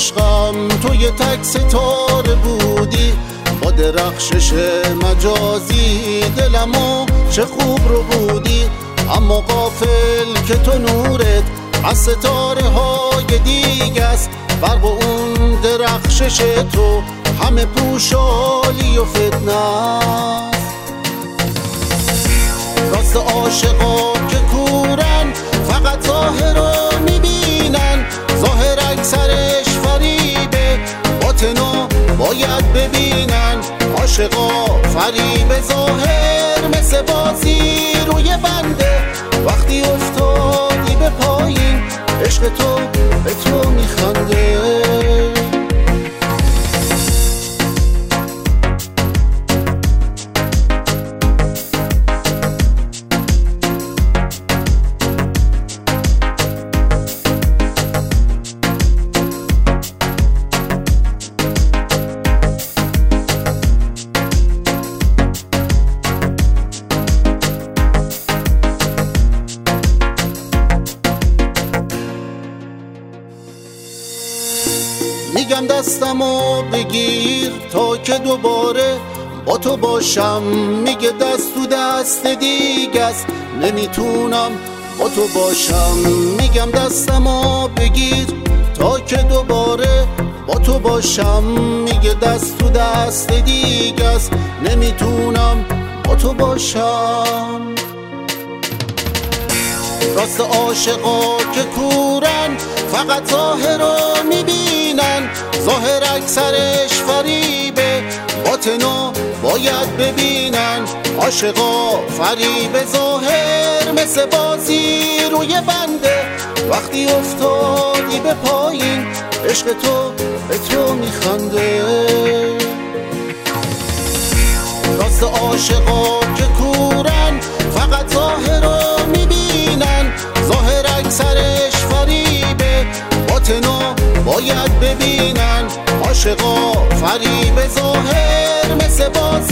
عشقم تو یه تک ستاره بودی، با درخشش مجازی دلمو چه خوب رو بودی. اما غافل که تو نورت از ستاره های دیگه است، برق اون درخشش تو همه پوشالی و فتنه است. راست عاشقا که کورن فقط ظاهر رو میبینن، ظاهر اکثرش فریبه، باطنو باید ببینن. عاشقا فریب ظاهر مثل بازی روی بنده، وقتی افتادی به پایین عشق تو به تو میخنده. میگم دستمو بگیر تا که دوباره با تو باشم، میگه دست تو دست دیگه است نمیتونم با تو باشم. میگم دستمو بگیر تا که دوباره با تو باشم، میگه دست تو دست دیگه است نمیتونم با تو باشم. راست عاشقا که کورن فقط ظاهر رو میبینن، ظاهر اکثرش فریبه، باطنو باید ببینن. عاشقا فریب ظاهر مثل بازی روی بنده، وقتی افتادی به پایین عشق تو به تو میخنده. راست عاشقا که کورن فقط ظاهر رو میبینن، ظاهر اکثرش فریبه، باطنو باید ببینن. عاشقا فریب ظاهر مثل بازی